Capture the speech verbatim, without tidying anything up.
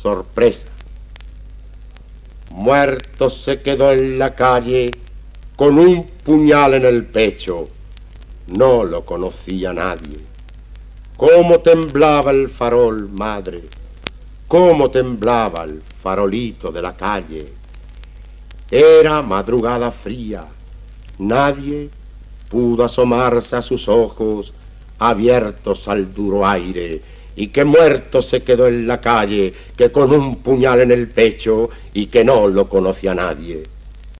sorpresa. Muerto se quedó en la calle con un puñal en el pecho. No lo conocía nadie. Cómo temblaba el farol, madre, cómo temblaba el farolito de la calle. Era madrugada fría. Nadie pudo asomarse a sus ojos abiertos al duro aire, y que muerto se quedó en la calle, que con un puñal en el pecho, y que no lo conocía nadie.